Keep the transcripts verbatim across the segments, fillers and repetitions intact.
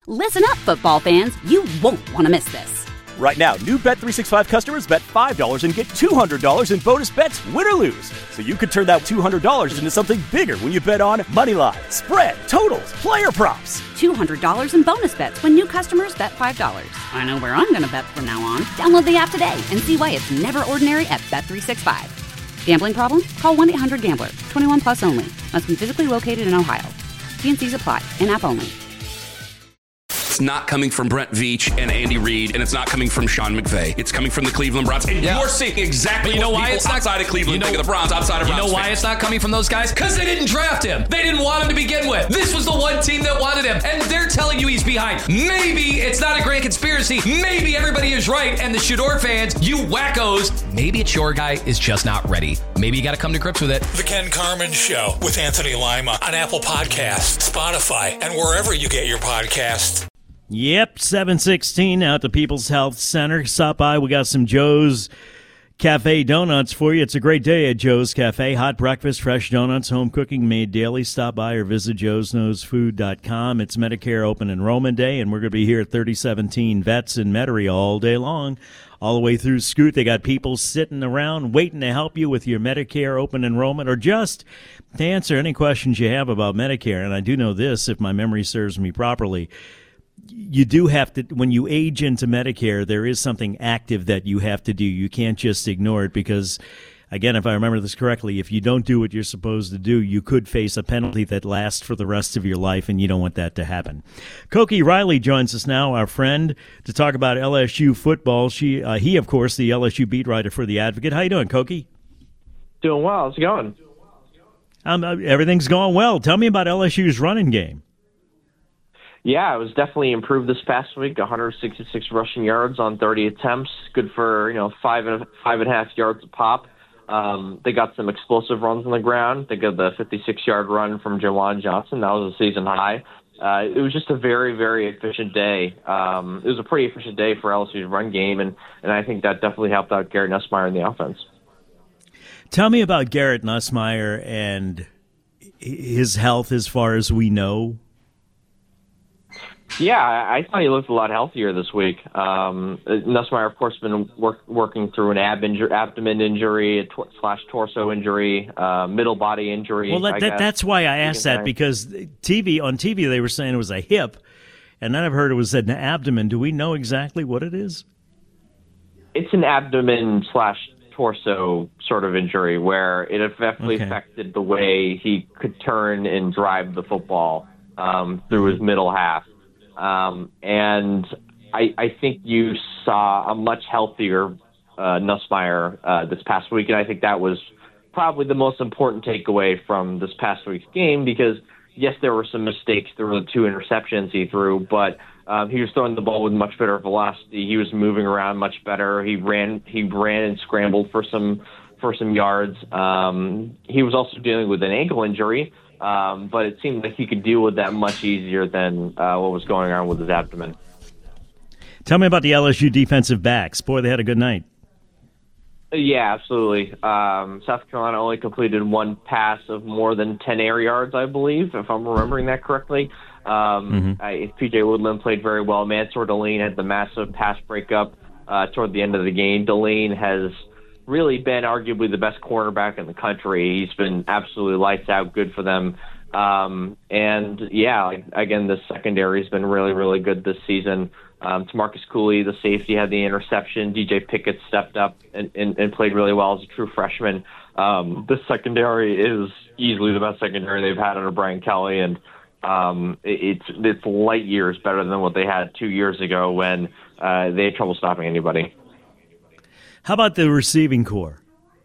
Listen up, football fans. You won't want to miss this. Right now, new Bet three sixty-five customers bet five dollars and get two hundred dollars in bonus bets, win or lose. So you could turn that two hundred dollars into something bigger when you bet on money line, spread, totals, player props. two hundred dollars in bonus bets when new customers bet five dollars. I know where I'm going to bet from now on. Download the app today and see why it's never ordinary at Bet three sixty-five. Gambling problem? Call one eight hundred gambler. twenty-one plus only. Must be physically located in Ohio. T and C's apply. In-app only. It's not coming from Brent Veach and Andy Reid, and it's not coming from Sean McVay. It's coming from the Cleveland Browns. And yeah. you're seeing exactly you know what why people it's not, outside of Cleveland you know, think of the Browns, outside of You Browns know why fans. it's not coming from those guys? Because they didn't draft him. They didn't want him to begin with. This was the one team that wanted him, and they're telling you he's behind. Maybe it's not a grand conspiracy. Maybe everybody is right, and the Shador fans, you wackos, maybe it's your guy is just not ready. Maybe you got to come to grips with it. The Ken Carman Show with Anthony Lima on Apple Podcasts, Spotify, and wherever you get your podcasts. Yep, seven sixteen out at the People's Health Center. Stop by. We got some Joe's Cafe donuts for you. It's a great day at Joe's Cafe. Hot breakfast, fresh donuts, home cooking made daily. Stop by or visit joes knows food dot com. It's Medicare Open Enrollment Day, and we're going to be here at thirty seventeen Vets in Metairie all day long. All the way through Scoot, they got people sitting around waiting to help you with your Medicare Open Enrollment or just to answer any questions you have about Medicare. And I do know this, if my memory serves me properly. You do have to, when you age into Medicare, there is something active that you have to do. You can't just ignore it because, again, if I remember this correctly, if you don't do what you're supposed to do, you could face a penalty that lasts for the rest of your life, and you don't want that to happen. Koki Riley joins us now, our friend, to talk about L S U football. She, uh, he, of course, the L S U beat writer for The Advocate. How you doing, Koki? Doing well. How's it going? Um, uh, everything's going well. Tell me about L S U's running game. Yeah, it was definitely improved this past week. one hundred sixty-six rushing yards on thirty attempts. Good for, you know, five and five and a half yards a pop. Um, they got some explosive runs on the ground. They got the fifty-six-yard run from Jawan Johnson. That was a season high. Uh, it was just a very, very efficient day. Um, it was a pretty efficient day for L S U's run game, and, and I think that definitely helped out Garrett Nussmeier in the offense. Tell me about Garrett Nussmeier and his health as far as we know. Yeah, I thought he looked a lot healthier this week. Um, Nussmeier, of course, been work, working through an ab injury, abdomen injury, a tor- slash torso injury, uh, middle body injury. Well, that, that, that's why I asked that, because T V on T V they were saying it was a hip, and then I've heard it was an abdomen. Do we know exactly what it is? It's an abdomen slash torso sort of injury where it definitely okay. affected the way he could turn and drive the football um, through his middle half. Um, and I, I think you saw a much healthier uh, Nussmeier uh, this past week, and I think that was probably the most important takeaway from this past week's game because, yes, there were some mistakes. There were the two interceptions he threw, but um, he was throwing the ball with much better velocity. He was moving around much better. He ran he ran and scrambled for some for some yards. Um, he was also dealing with an ankle injury. Um, but it seemed like he could deal with that much easier than uh, what was going on with his abdomen. Tell me about the L S U defensive backs. Boy, they had a good night. Yeah, absolutely. Um, South Carolina only completed one pass of more than ten air yards, I believe, if I'm remembering that correctly. Um, mm-hmm. I, P J Woodland played very well. Mansour Deline had the massive pass breakup uh, toward the end of the game. Deline has really been arguably the best cornerback in the country. He's been absolutely lights out, good for them. Um, and, yeah, like, again, the secondary has been really, really good this season. Um, Tamarcus Cooley, the safety, had the interception. D J Pickett stepped up and, and, and played really well as a true freshman. Um, this secondary is easily the best secondary they've had under Brian Kelly, and um, it, it's, it's light years better than what they had two years ago when uh, they had trouble stopping anybody. How about the receiving corps?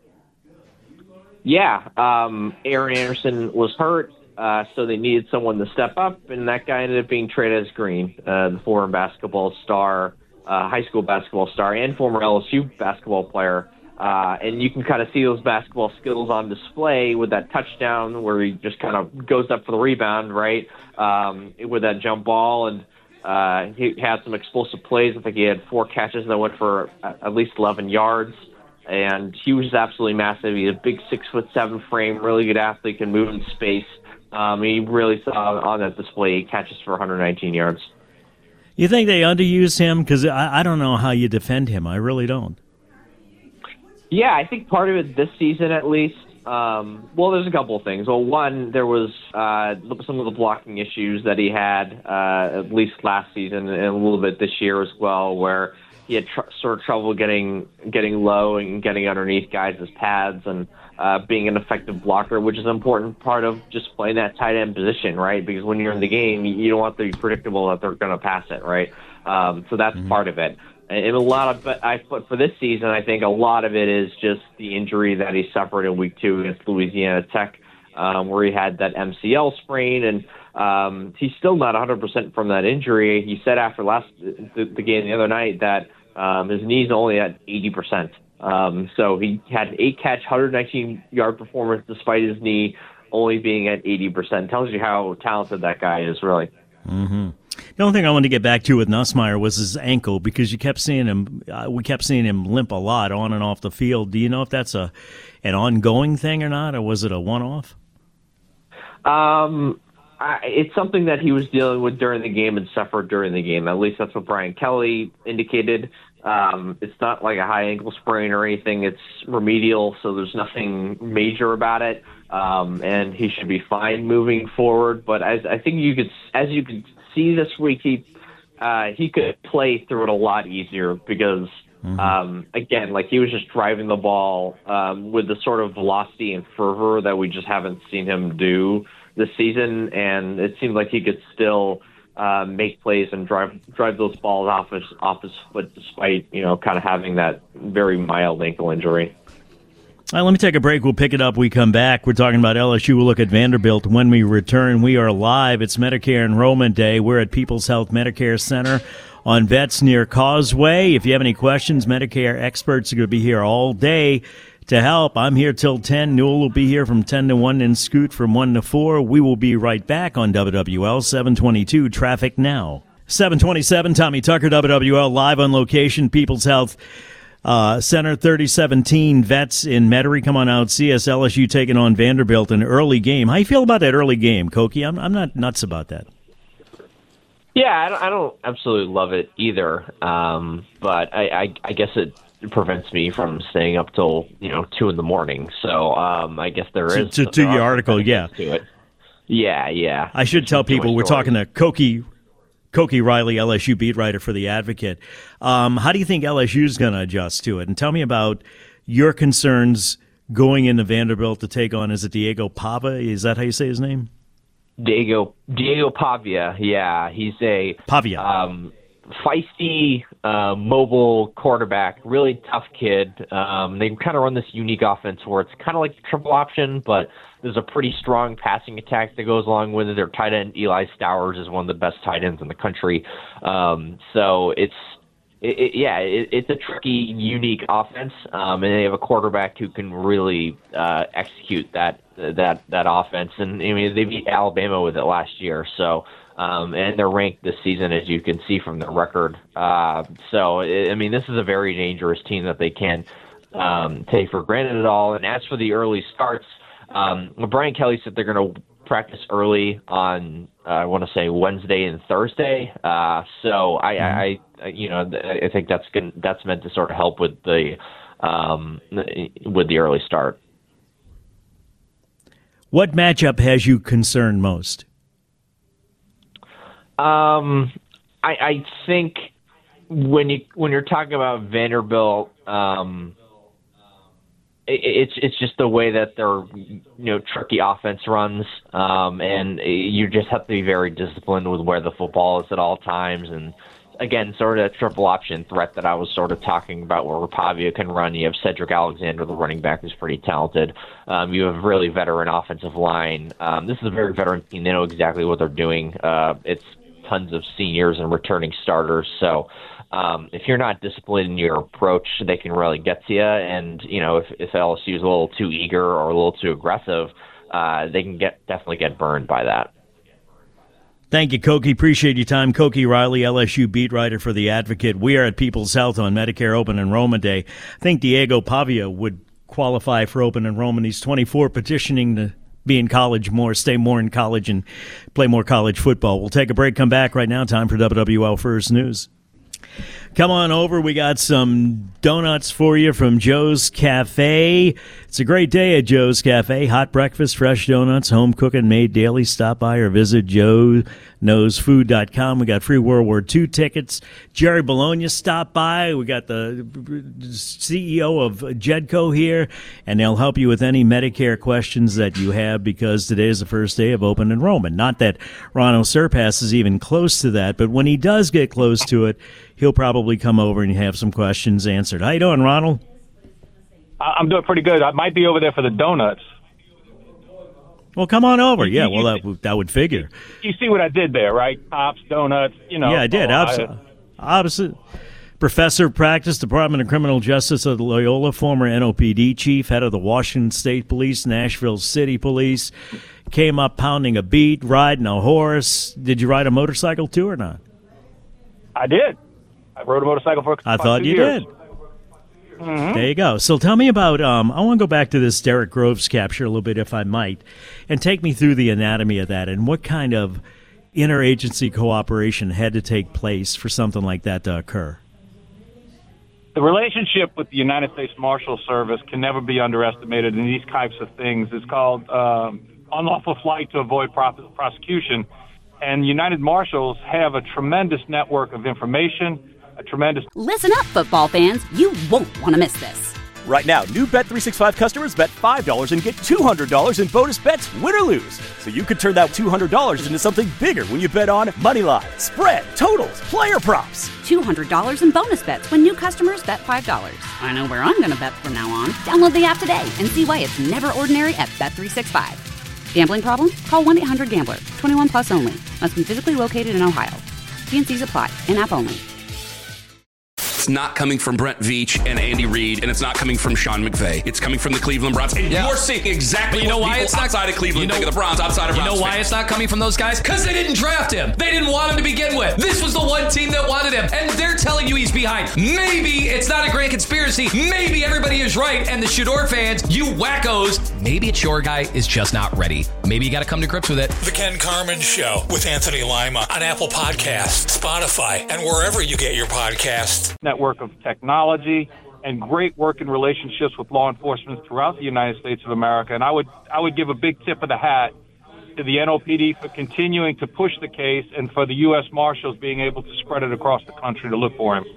Yeah, um, Aaron Anderson was hurt, uh, so they needed someone to step up, and that guy ended up being Trey'Dez Green, uh, the former basketball star, uh, high school basketball star, and former L S U basketball player. Uh, and you can kind of see those basketball skills on display with that touchdown where he just kind of goes up for the rebound, right, um, with that jump ball, and Uh, he had some explosive plays. I think he had four catches that went for at least eleven yards, and he was absolutely massive. He had a big six foot seven frame, really good athlete, can move in space. Um, he really saw on that display catches for one hundred nineteen yards. You think they underused him? Because I, I don't know how you defend him. I really don't. Yeah, I think part of it this season at least. Um, well, there's a couple of things. Well, one, there was uh, some of the blocking issues that he had uh, at least last season and a little bit this year as well, where he had tr- sort of trouble getting getting low and getting underneath guys' pads and uh, being an effective blocker, which is an important part of just playing that tight end position, right? Because when you're in the game, you don't want to be predictable that they're going to pass it, right? Um, so that's mm-hmm. part of it. And a lot of, but I but for this season, I think a lot of it is just the injury that he suffered in week two against Louisiana Tech, um, where he had that M C L sprain, and um, he's still not one hundred percent from that injury. He said after last the, the game the other night that um, his knee's only at eighty percent. Um, so he had an eight catch, one hundred nineteen yard performance despite his knee only being at eighty percent. Tells you how talented that guy is, really. Mm-hmm. The only thing I wanted to get back to with Nussmeier was his ankle, because you kept seeing him. Uh, we kept seeing him limp a lot on and off the field. Do you know if that's a an ongoing thing or not, or was it a one-off? Um, I, it's something that he was dealing with during the game and suffered during the game. At least that's what Brian Kelly indicated. Um, it's not like a high ankle sprain or anything. It's remedial, so there's nothing major about it, um, and he should be fine moving forward. But as I think you could, as you could see this week, he uh, he could play through it a lot easier because, mm-hmm. um, again, like he was just driving the ball um, with the sort of velocity and fervor that we just haven't seen him do this season, and it seemed like he could still uh, make plays and drive drive those balls off his off his foot, despite you know kind of having that very mild ankle injury. All right, let me take a break. We'll pick it up when we come back. We're talking about L S U. We'll look at Vanderbilt when we return. We are live. It's Medicare Enrollment Day. We're at People's Health Medicare Center on Vets near Causeway. If you have any questions, Medicare experts are going to be here all day to help. I'm here till ten. Newell will be here from ten to one and Scoot from one to four. We will be right back on W W L seven twenty-two Traffic Now. seven twenty-seven, Tommy Tucker, W W L, live on location, People's Health Uh, Center, thirty seventeen Vets in Metairie. Come on out, see us. L S U taking on Vanderbilt, an early game. How you feel about that early game, Koki? I'm, I'm not nuts about that. Yeah, I don't, I don't absolutely love it either, um, but I, I, I guess it prevents me from staying up till you know two in the morning. So um, I guess there is to, to, to your article, yeah. To it. Yeah, yeah. I should tell people we're talking to Koki. Koki Riley, L S U beat writer for The Advocate. Um, how do you think L S U is going to adjust to it? And tell me about your concerns going into Vanderbilt to take on, is it Diego Pava? Is that how you say his name? Diego Diego Pavia, yeah. He's a Pavia. Um, feisty, uh, mobile quarterback, really tough kid. Um, they kind of run this unique offense where it's kind of like the triple option, but there's a pretty strong passing attack that goes along with it. Their tight end, Eli Stowers, is one of the best tight ends in the country. Um, so it's, it, it, yeah, it, it's a tricky, unique offense, um, and they have a quarterback who can really uh, execute that that that offense. And I mean, they beat Alabama with it last year, so. Um, and they're ranked this season, as you can see from the record. Uh, so, I mean, this is a very dangerous team that they can't um, take for granted at all. And as for the early starts, um, Brian Kelly said they're going to practice early on, uh, I want to say, Wednesday and Thursday. Uh, so, I, I, I, you know, I think that's gonna, that's meant to sort of help with the um, with the early start. What matchup has you concerned most? Um, I, I think when you when you're talking about Vanderbilt, um, it, it's it's just the way that their you know tricky offense runs, um, and you just have to be very disciplined with where the football is at all times. And again, sort of a triple option threat that I was sort of talking about, where Pavia can run. You have Cedric Alexander, the running back, who's pretty talented. Um, you have a really veteran offensive line. Um, this is a very veteran team. They know exactly what they're doing. Uh, it's tons of seniors and returning starters. So um, if you're not disciplined in your approach, they can really get to you. And, you know, if, if L S U is a little too eager or a little too aggressive, uh, they can get definitely get burned by that. Thank you, Koki. Appreciate your time. Koki Riley, L S U beat writer for The Advocate. We are at People's Health on Medicare Open Enrollment Day. I think Diego Pavia would qualify for open enrollment. He's twenty-four, petitioning to be in college more, stay more in college, and play more college football. We'll take a break, come back right now. Time for W W L First News. Come on over. We got some donuts for you from Joe's Cafe. It's a great day at Joe's Cafe. Hot breakfast, fresh donuts, home cooking, made daily. Stop by or visit joe knows food dot com. We got free World War Two tickets. Jerry Bologna stopped by. We got the C E O of Jedco here, and they'll help you with any Medicare questions that you have, because today is the first day of open enrollment. Not that Ron O'Surpass is even close to that, but when he does get close to it, he'll probably come over and have some questions answered. How you doing, Ronald? I'm doing pretty good. I might be over there for the donuts. Well, come on over. Yeah, well, that, that would figure. You see what I did there, right? Pops, donuts, you know. Yeah, I did. Absolutely. Opposite. Professor of Practice, Department of Criminal Justice at Loyola, former N O P D chief, head of the Washington State Police, Nashville City Police. Came up pounding a beat, riding a horse. Did you ride a motorcycle too or not? I did. I rode a motorcycle for I thought two you years. did. Mm-hmm. There you go. So tell me about, um, I want to go back to this Derek Groves capture a little bit, if I might, and take me through the anatomy of that and what kind of interagency cooperation had to take place for something like that to occur. The relationship with the United States Marshal Service can never be underestimated in these types of things. It's called um, unlawful flight to avoid pro- prosecution. And United Marshals have a tremendous network of information, a tremendous... Listen up, football fans. You won't want to miss this. Right now, new Bet three sixty-five customers bet five dollars and get two hundred dollars in bonus bets, win or lose. So you could turn that two hundred dollars into something bigger when you bet on money line, spread, totals, player props. two hundred dollars in bonus bets when new customers bet five dollars. I know where I'm going to bet from now on. Download the app today and see why it's never ordinary at Bet three sixty-five. Gambling problem? Call one eight hundred gambler. twenty-one plus only. Must be physically located in Ohio. T and C's apply. In-app only. It's not coming from Brent Veach and Andy Reid, and it's not coming from Sean McVay. It's coming from the Cleveland Browns. And yeah. you're seeing exactly you know what why people it's not, outside of Cleveland you know, think of the Browns, outside of You Browns know why fans. it's not coming from those guys? Because they didn't draft him. They didn't want him to begin with. This was the one team that wanted him, and they're telling you he's behind. Maybe it's not a grand conspiracy. Maybe everybody is right, and the Shador fans, you wackos, maybe it's your guy is just not ready. Maybe you got to come to grips with it. The Ken Carman Show with Anthony Lima on Apple Podcasts, Spotify, and wherever you get your podcasts. Network of technology and great working relationships with law enforcement throughout the United States of America. And I would I would give a big tip of the hat to the N O P D for continuing to push the case, and for the U S Marshals being able to spread it across the country to look for him.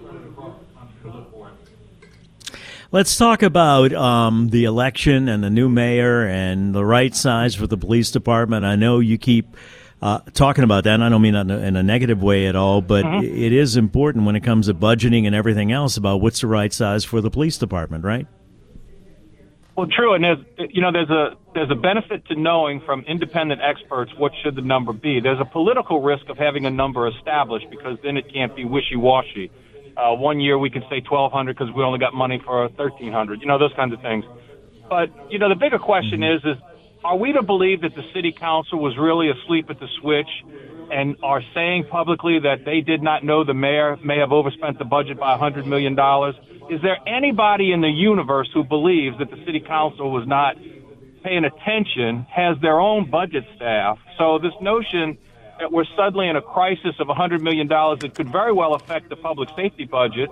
Let's talk about um, the election and the new mayor and the right size for the police department. I know you keep uh, talking about that, and I don't mean that in a, in a negative way at all, but mm-hmm. it is important when it comes to budgeting and everything else about what's the right size for the police department, right? Well, true, and there's you know there's a there's a benefit to knowing from independent experts what should the number be. There's a political risk of having a number established, because then it can't be wishy-washy. Uh, one year we could say twelve hundred because we only got money for thirteen hundred, you know, those kinds of things. But, you know, the bigger question is, is are we to believe that the city council was really asleep at the switch and are saying publicly that they did not know the mayor may have overspent the budget by one hundred million dollars? Is there anybody in the universe who believes that the city council was not paying attention, has their own budget staff? So this notion that we're suddenly in a crisis of one hundred million dollars that could very well affect the public safety budget,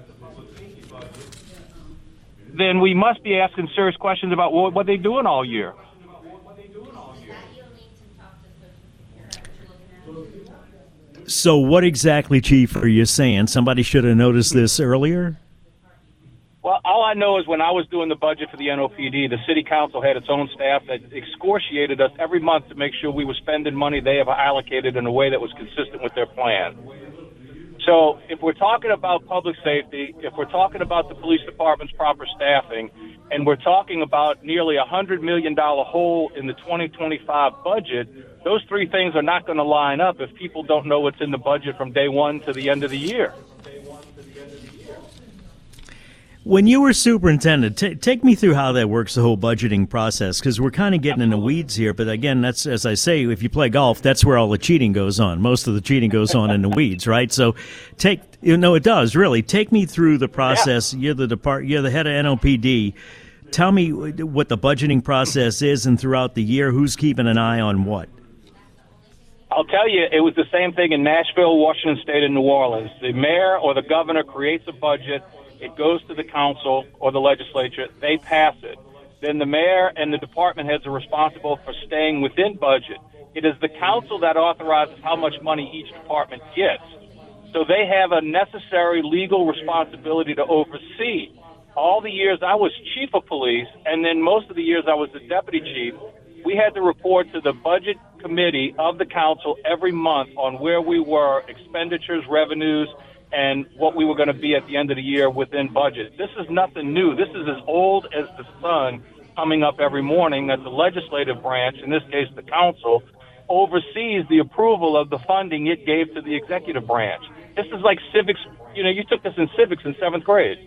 then we must be asking serious questions about what, what they're doing all year. So what exactly, Chief, are you saying? Somebody should have noticed this earlier? Well, all I know is when I was doing the budget for the N O P D, the city council had its own staff that excoriated us every month to make sure we were spending money they have allocated in a way that was consistent with their plan. So if we're talking about public safety, if we're talking about the police department's proper staffing, and we're talking about nearly a one hundred million dollars hole in the twenty twenty-five budget, those three things are not going to line up if people don't know what's in the budget from day one to the end of the year. When you were superintendent, t- take me through how that works, the whole budgeting process, because we're kind of getting in the weeds here. But again, that's, as I say, if you play golf, that's where all the cheating goes on. Most of the cheating goes on in the weeds, right? So take, you know, it does, really. Take me through the process. Yeah. You're the depart, you're the head of N O P D. tell me what the budgeting process is, and throughout the year, who's keeping an eye on what? I'll tell you, it was the same thing in Nashville, Washington State, and New Orleans. The mayor or the governor creates a budget. It goes to the council or the legislature. They pass it. Then the mayor and the department heads are responsible for staying within budget. It is the council that authorizes how much money each department gets. So they have a necessary legal responsibility to oversee. All the years I was chief of police, and then most of the years I was the deputy chief, we had to report to the budget committee of the council every month on where we were, expenditures, revenues, and what we were going to be at the end of the year within budget. This is nothing new. This is as old as the sun coming up every morning that the legislative branch, in this case the council, oversees the approval of the funding it gave to the executive branch. This is like civics. You know, you took this in civics in seventh grade.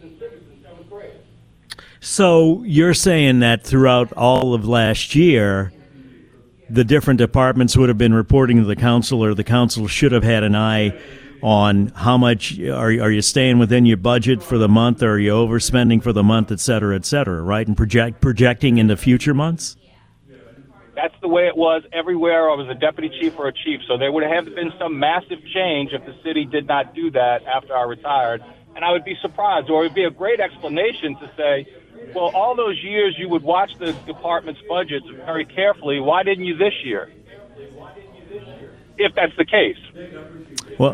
So you're saying that throughout all of last year, the different departments would have been reporting to the council, or the council should have had an eye on how much are, are you staying within your budget for the month, or are you overspending for the month, et cetera, et cetera, right? And project projecting into future months? That's the way it was everywhere I was a deputy chief or a chief. So there would have been some massive change if the city did not do that after I retired. And I would be surprised, or it would be a great explanation to say, well, all those years you would watch the department's budgets very carefully. Why didn't you this year? If that's the case. Well,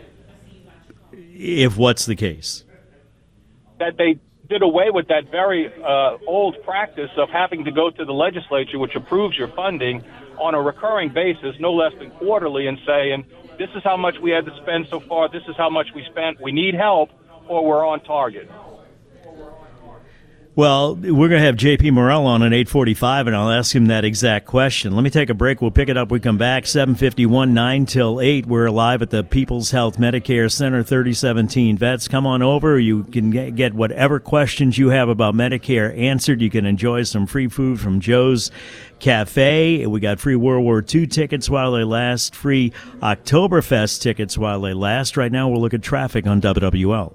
if what's the case? That they did away with that very uh, old practice of having to go to the legislature, which approves your funding, on a recurring basis, no less than quarterly, and saying, this is how much we had to spend so far, this is how much we spent, we need help, or we're on target. Well, we're going to have J P Morrell on at eight forty-five, and I'll ask him that exact question. Let me take a break. We'll pick it up. We come back, seven fifty-one, nine till eight. We're live at the People's Health Medicare Center, thirty seventeen Vets. Come on over. You can get whatever questions you have about Medicare answered. You can enjoy some free food from Joe's Cafe. We got free World War Two tickets while they last, free Oktoberfest tickets while they last. Right now, we'll look at traffic on W W L.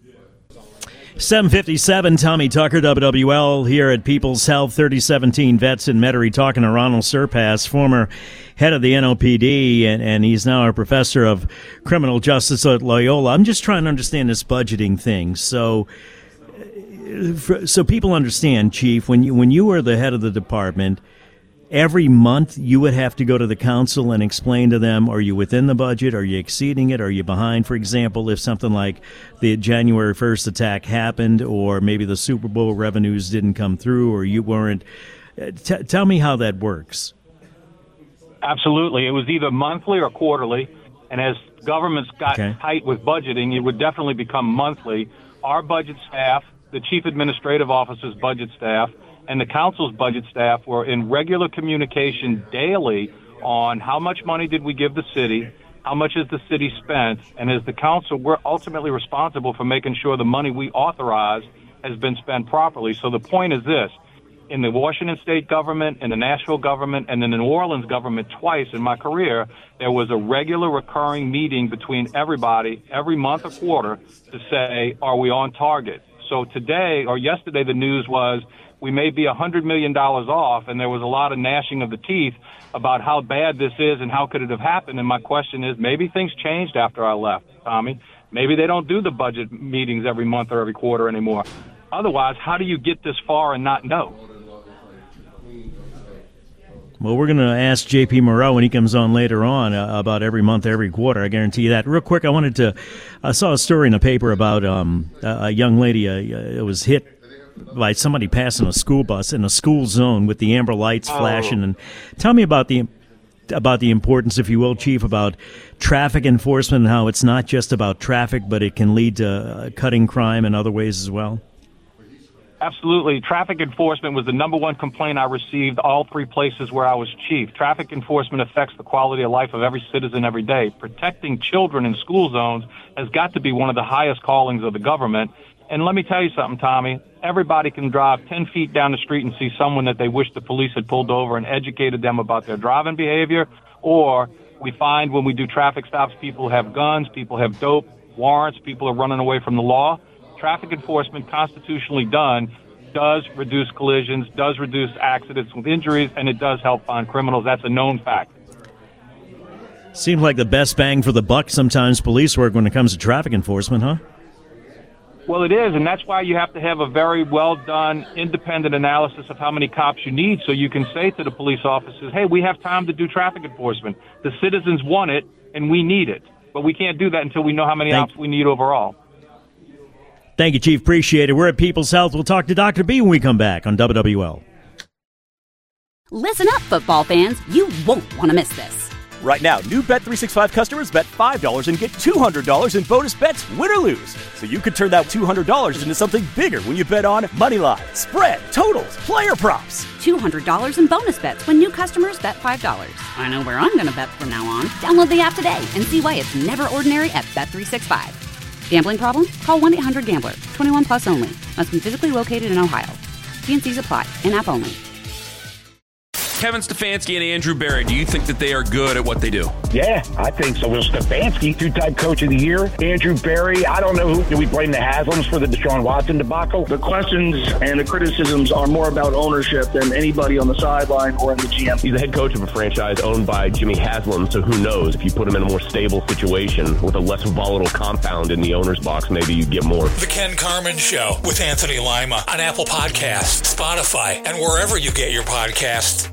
seven fifty-seven, Tommy Tucker, W W L, here at People's Health, thirty seventeen Vets in Metairie, talking to Ronald Surpass, former head of the N O P D, and, and he's now a professor of criminal justice at Loyola. I'm just trying to understand this budgeting thing. So, so people understand, Chief, when you, when you were the head of the department, every month you would have to go to the council and explain to them, are you within the budget? Are you exceeding it? Are you behind? For example, if something like the January first attack happened, or maybe the Super Bowl revenues didn't come through, or you weren't. T- tell me how that works. Absolutely. It was either monthly or quarterly. And as governments got okay. tight with budgeting, it would definitely become monthly. Our budget staff, the chief administrative officer's budget staff, and the council's budget staff were in regular communication daily on how much money did we give the city, how much has the city spent, and as the council, we're ultimately responsible for making sure the money we authorize has been spent properly. So the point is this: in the Washington state government, in the Nashville government, and in the New Orleans government twice in my career, there was a regular recurring meeting between everybody every month or quarter to say, are we on target? So today or yesterday the news was, we may be one hundred million dollars off, and there was a lot of gnashing of the teeth about how bad this is and how could it have happened. And my question is, maybe things changed after I left, Tommy. Maybe they don't do the budget meetings every month or every quarter anymore. Otherwise, how do you get this far and not know? Well, we're going to ask J P Morrell when he comes on later on uh, about every month, every quarter. I guarantee you that. Real quick, I wanted to I saw a story in the paper about um, a, a young lady uh, was hit by somebody passing a school bus in a school zone with the amber lights oh. flashing. And tell me about the about the importance, if you will, Chief, about traffic enforcement and how it's not just about traffic, but it can lead to uh, cutting crime in other ways as well. Absolutely. Traffic enforcement was the number one complaint I received all three places where I was chief. Traffic enforcement affects the quality of life of every citizen every day. Protecting children in school zones has got to be one of the highest callings of the government. And let me tell you something, Tommy. Everybody can drive ten feet down the street and see someone that they wish the police had pulled over and educated them about their driving behavior. Or we find when we do traffic stops, people have guns, people have dope, warrants, people are running away from the law. Traffic enforcement, constitutionally done, does reduce collisions, does reduce accidents with injuries, and it does help on criminals. That's a known fact. Seems like the best bang for the buck sometimes police work when it comes to traffic enforcement, huh? Well, it is, and that's why you have to have a very well-done, independent analysis of how many cops you need so you can say to the police officers, hey, we have time to do traffic enforcement. The citizens want it, and we need it. But we can't do that until we know how many Thank- ops we need overall. Thank you, Chief. Appreciate it. We're at People's Health. We'll talk to Doctor B when we come back on W W L. Listen up, football fans. You won't want to miss this. Right now, new Bet three sixty-five customers bet five dollars and get two hundred dollars in bonus bets, win or lose. So you could turn that two hundred dollars into something bigger when you bet on Moneyline, spread, totals, player props. two hundred dollars in bonus bets when new customers bet five dollars. I know where I'm going to bet from now on. Download the app today and see why it's never ordinary at Bet three sixty-five. Gambling problem? Call one eight hundred gambler. twenty-one plus only. Must be physically located in Ohio. T and C's apply. In-app only. Kevin Stefanski and Andrew Berry, do you think that they are good at what they do? Yeah, I think so. Well, Stefanski, two-time coach of the year. Andrew Berry, I don't know who. Do we blame the Haslams for the Deshaun Watson debacle? The questions and the criticisms are more about ownership than anybody on the sideline or in the G M. He's the head coach of a franchise owned by Jimmy Haslam, so who knows? If you put him in a more stable situation with a less volatile compound in the owner's box, maybe you get more. The Ken Carman Show with Anthony Lima on Apple Podcasts, Spotify, and wherever you get your podcasts.